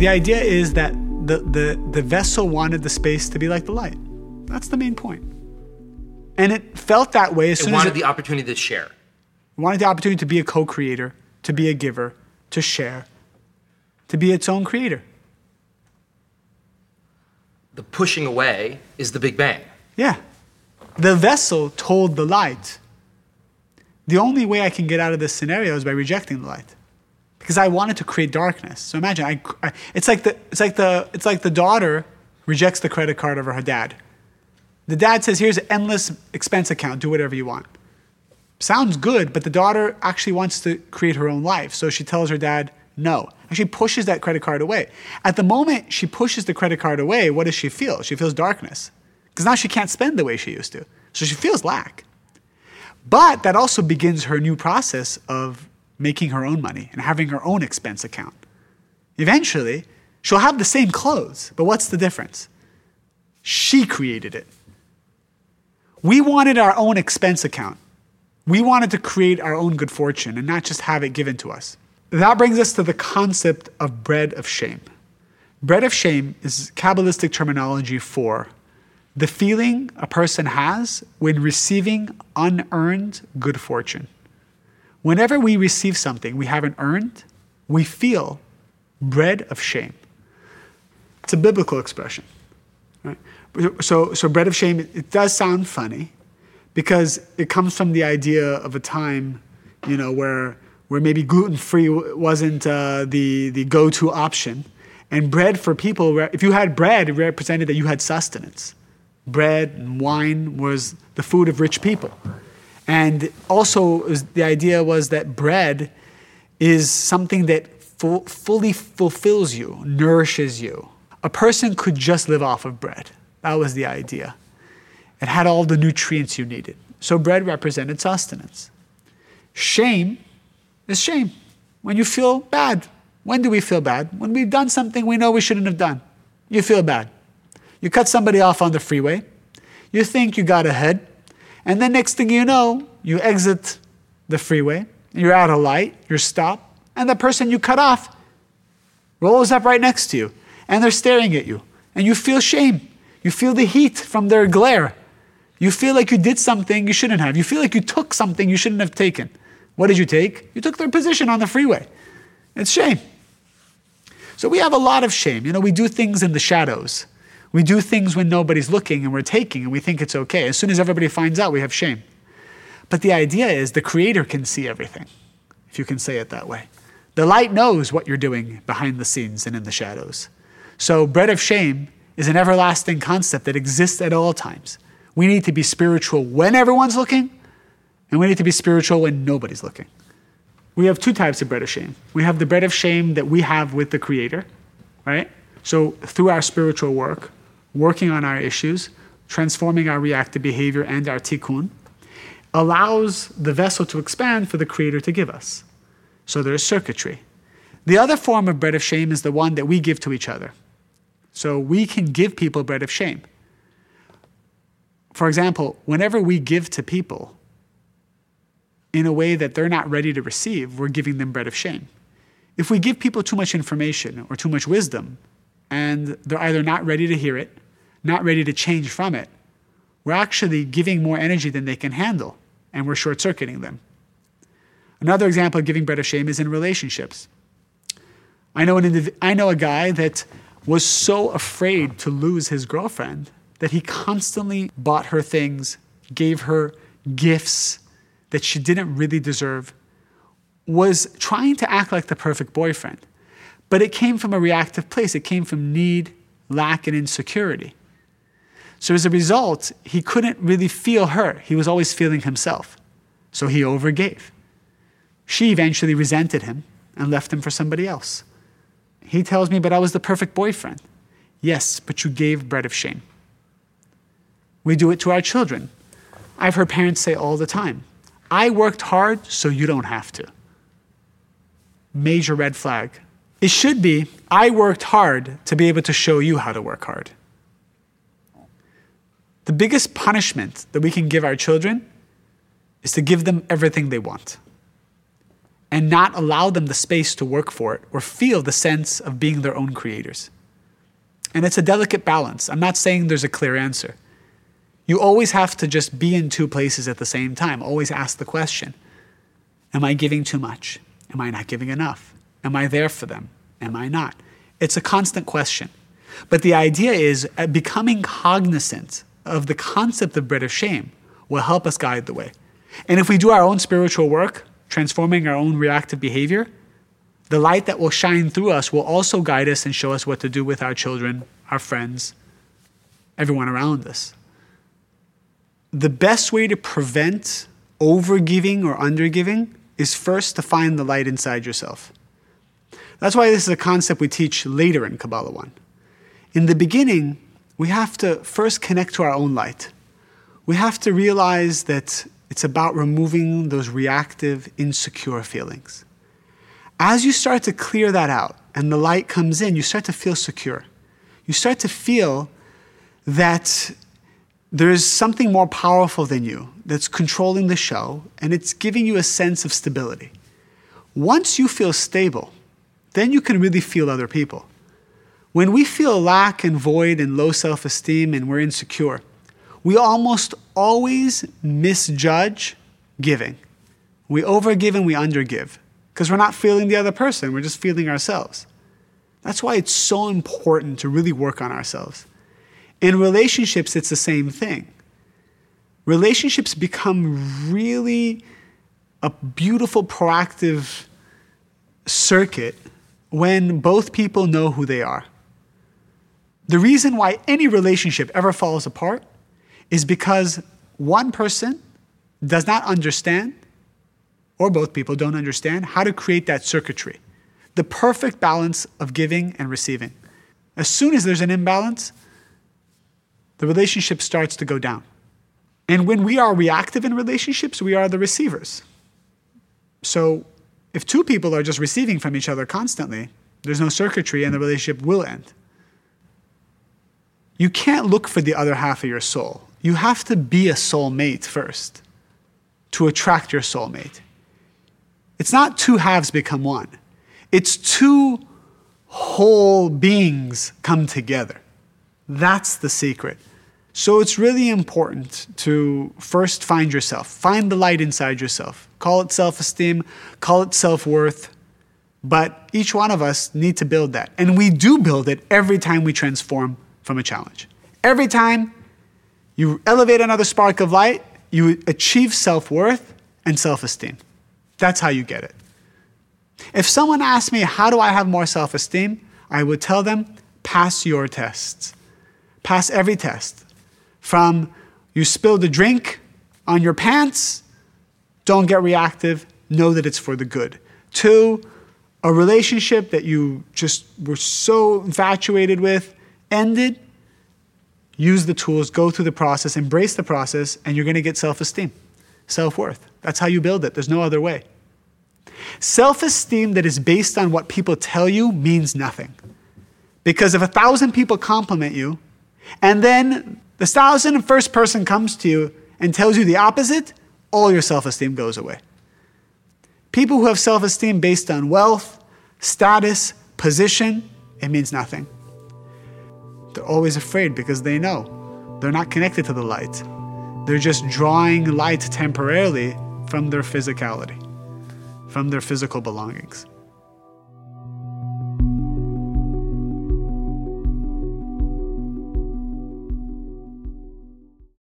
The idea is that the vessel wanted the space to be like the light. That's the main point. And it felt that way as soon as it wanted the opportunity to share. It wanted the opportunity to be a co-creator, to be a giver, to share, to be its own creator. The pushing away is the Big Bang. Yeah. The vessel told the light, the only way I can get out of this scenario is by rejecting the light, because I wanted to create darkness. So imagine, it's like the daughter rejects the credit card of her dad. The dad says, here's an endless expense account, do whatever you want. Sounds good, but the daughter actually wants to create her own life. So she tells her dad, no. And she pushes that credit card away. At the moment she pushes the credit card away, what does she feel? She feels darkness. Because now she can't spend the way she used to. So she feels lack. But that also begins her new process of making her own money and having her own expense account. Eventually, she'll have the same clothes, but what's the difference? She created it. We wanted our own expense account. We wanted to create our own good fortune and not just have it given to us. That brings us to the concept of bread of shame. Bread of shame is Kabbalistic terminology for the feeling a person has when receiving unearned good fortune. Whenever we receive something we haven't earned, we feel bread of shame. It's a biblical expression. Right? So bread of shame, it does sound funny because it comes from the idea of a time, where maybe gluten-free wasn't the go-to option. And bread for people, if you had bread, it represented that you had sustenance. Bread and wine was the food of rich people. And also the idea was that bread is something that fully fulfills you, nourishes you. A person could just live off of bread. That was the idea. It had all the nutrients you needed. So bread represented sustenance. Shame is shame. When you feel bad. When do we feel bad? When we've done something we know we shouldn't have done. You feel bad. You cut somebody off on the freeway. You think you got ahead. And then next thing you know, you exit the freeway. You're at a light. You're stopped. And the person you cut off rolls up right next to you. And they're staring at you. And you feel shame. You feel the heat from their glare. You feel like you did something you shouldn't have. You feel like you took something you shouldn't have taken. What did you take? You took their position on the freeway. It's shame. So we have a lot of shame. We do things in the shadows. We do things when nobody's looking and we're taking and we think it's okay. As soon as everybody finds out, we have shame. But the idea is the Creator can see everything, if you can say it that way. The light knows what you're doing behind the scenes and in the shadows. So bread of shame is an everlasting concept that exists at all times. We need to be spiritual when everyone's looking, and we need to be spiritual when nobody's looking. We have two types of bread of shame. We have the bread of shame that we have with the Creator, right? So through our spiritual work, working on our issues, transforming our reactive behavior and our tikkun, allows the vessel to expand for the Creator to give us. So there's circuitry. The other form of bread of shame is the one that we give to each other. So we can give people bread of shame. For example, whenever we give to people in a way that they're not ready to receive, we're giving them bread of shame. If we give people too much information or too much wisdom, and they're either not ready to hear it, not ready to change from it, we're actually giving more energy than they can handle, and we're short-circuiting them. Another example of giving bread of shame is in relationships. I know a guy that was so afraid to lose his girlfriend that he constantly bought her things, gave her gifts that she didn't really deserve, was trying to act like the perfect boyfriend. But it came from a reactive place. It came from need, lack, and insecurity. So as a result, he couldn't really feel her. He was always feeling himself. So he overgave. She eventually resented him and left him for somebody else. He tells me, but I was the perfect boyfriend. Yes, but you gave bread of shame. We do it to our children. I've heard parents say all the time, I worked hard so you don't have to. Major red flag. It should be, I worked hard to be able to show you how to work hard. The biggest punishment that we can give our children is to give them everything they want. and not allow them the space to work for it or feel the sense of being their own creators. And it's a delicate balance. I'm not saying there's a clear answer. You always have to just be in two places at the same time. Always ask the question, am I giving too much? Am I not giving enough? Am I there for them? Am I not? It's a constant question. But the idea is becoming cognizant of the concept of Brit Hashem will help us guide the way. And if we do our own spiritual work, transforming our own reactive behavior, the light that will shine through us will also guide us and show us what to do with our children, our friends, everyone around us. The best way to prevent overgiving or undergiving is first to find the light inside yourself. That's why this is a concept we teach later in Kabbalah 1. In the beginning, we have to first connect to our own light. We have to realize that it's about removing those reactive, insecure feelings. As you start to clear that out and the light comes in, you start to feel secure. You start to feel that there's something more powerful than you that's controlling the show, and it's giving you a sense of stability. Once you feel stable, then you can really feel other people. When we feel lack and void and low self-esteem and we're insecure, we almost always misjudge giving. We overgive and we undergive because we're not feeling the other person, we're just feeling ourselves. That's why it's so important to really work on ourselves. In relationships, it's the same thing. Relationships become really a beautiful, proactive circuit when both people know who they are. The reason why any relationship ever falls apart is because one person does not understand, or both people don't understand, how to create that circuitry, the perfect balance of giving and receiving. As soon as there's an imbalance, the relationship starts to go down. And when we are reactive in relationships, we are the receivers. So if two people are just receiving from each other constantly, there's no circuitry and the relationship will end. You can't look for the other half of your soul. You have to be a soulmate first to attract your soulmate. It's not two halves become one. It's two whole beings come together. That's the secret. So it's really important to first find yourself. Find the light inside yourself. Call it self-esteem, call it self-worth. But each one of us need to build that. And we do build it every time we transform from a challenge. Every time you elevate another spark of light, you achieve self-worth and self-esteem. That's how you get it. If someone asks me, how do I have more self-esteem? I would tell them, pass your tests. Pass every test. From you spilled a drink on your pants, don't get reactive, know that it's for the good. To a relationship that you just were so infatuated with, ended, use the tools, go through the process, embrace the process, and you're going to get self-esteem, self-worth. That's how you build it. There's no other way. Self-esteem that is based on what people tell you means nothing. Because if 1,000 people compliment you, and then the 1,001st person comes to you and tells you the opposite, all your self-esteem goes away. People who have self-esteem based on wealth, status, position, it means nothing. They're always afraid because they know they're not connected to the light. They're just drawing light temporarily from their physicality, from their physical belongings.